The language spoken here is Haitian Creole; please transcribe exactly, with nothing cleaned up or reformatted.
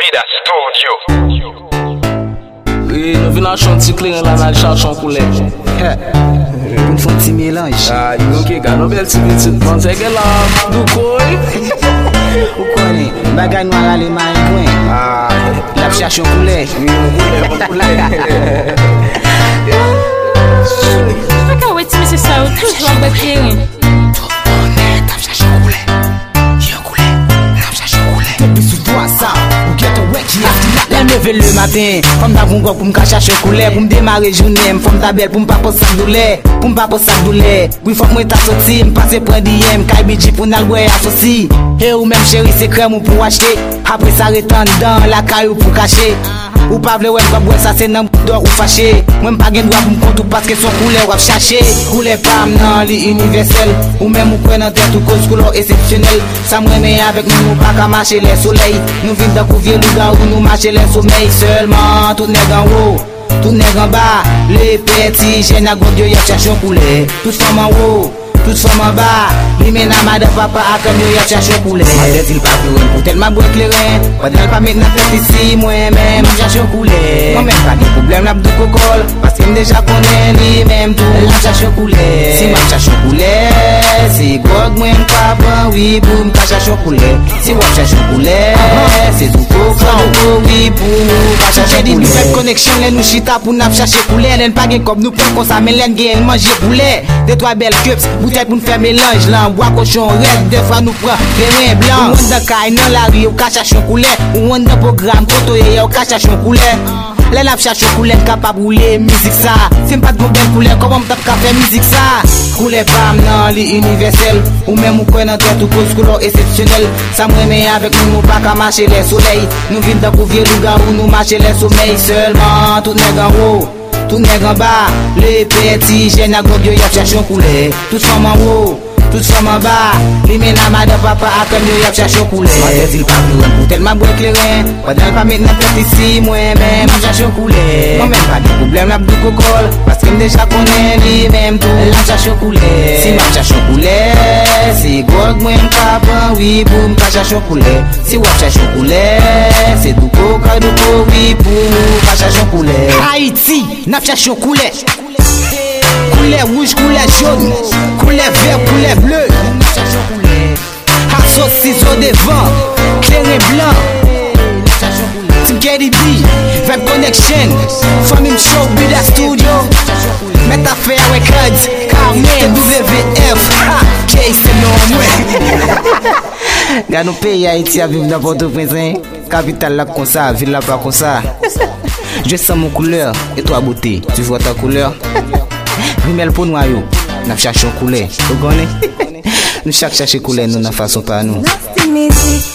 Vida Studio. E nou vin an chanti kle yon la nan chachan koule. Pou n'fon ti mélange. Ah, yon ki gano bel ti bitit man te gen la du koy. Ou konen, bagay nou a ale man kwen. Ah, la chachan koule. Yon koule. Fak a wet mi se sa ou toujwa bek keren. Lèm leve le matin, fòm ta voun gòk pou m'ka chache koule. Pou m'demare jounem, fòm ta bel pou m'pa po sak doule. Pou m'pa po sak doule, oui fòk mwen ta soti. M'pase pren diyem, kay bidji pou nal bwe asosi. E ou mèm chéri se krem ou pou achete. Apre sa retan dan la kay ou pou kache. Ou pa vle wèm kwa bwe sa se nan d'or ou fache. Mwen pa gen dwa pou m'kontou paske son koule wap chache. Koule pam nan li universel. Ou mèm ou kwen nan tèt ou kos koulor eksepsyonel. Sa mwen men avèk nou nou pa ka mache le soleil. Nou vin da kouvye luga ou nou mache le sommeil. Seulement tout nèg en haut, tout nèg en bas. Les petits jeunes à gros Dieu y'a cherché un poulet. Tout femme en haut, tout femme en bas. Li mena madame papa a comme Dieu y'a cherché un poulet. Madame il pas plus pour tellement boire clairin. Pendant pas maintenant tête ici moi-même cherche un poulet. Moi même pas de problème là de cocol parce que déjà connais lui même tout. La cherche un poulet. Si moi cherche un poulet, c'est gog moi pas bon oui pour me chercher un poulet. Si moi cherche un poulet, c'est tout coco oui pour pas chercher des nouvelles connexions les nous chita pour n'a chercher poulet. Elle pas gain comme nous prend comme ça mais elle gain manger poulet. Des trois belles cups, bouteille pour nous faire mélange là, bois cochon red, des fois nous prend grain blanc. On dans caille dans la rue, on cache chercher poulet. On dans programme koto et on cache chercher poulet. Les lap chercher poulet capable rouler musique ça. C'est pas de bon poulet comment on t'a faire musique ça. Poulet pam nan li universel. Ou même ou kwen nan tête ou cause couleur exceptionnel. Ça me met avec nous, nous pas qu'à marcher les soleils. Nous vin dans couvrir lugar où nous marcher les sommeils. Seulement tout nèg en haut, tout nèg en bas. Les petits jeunes à gros Dieu y'a cherché un poulet. Tout femme en haut, tout femme en bas. Li mena madame papa a comme Dieu y'a cherché un poulet. Madame il pas plus pour tellement boire clairin. Pendant pas maintenant tête ici moi-même cherche un poulet. Moi même pas de problème là de cocol parce que déjà connais lui même tout. La cherche un poulet. Si moi cherche un poulet, c'est gog moi pas bon oui pour me chercher un poulet. Si moi cherche un poulet, c'est du coca du coco oui pour pas chercher un poulet. Haïti, n'a cherché un poulet. Couleur rouge, couleur jaune, couleur vert, couleur bleu. Asso ciseaux devant, clair et blanc. Team K D B, Vibe Connection, Famille Show, Vida Studio. Metafair Records, Carmen, W F, K c'est non moi. Gars nous pays Haïti à vivre dans Port-au-Prince, capitale là comme ça, ville là pas comme ça. Je sens mon couleur et toi beauté, tu vois ta couleur. Rimel pour nous, nous cherchons couleur. Vous connaissez? Nous cherchons couleur, nous n'avons pas nous.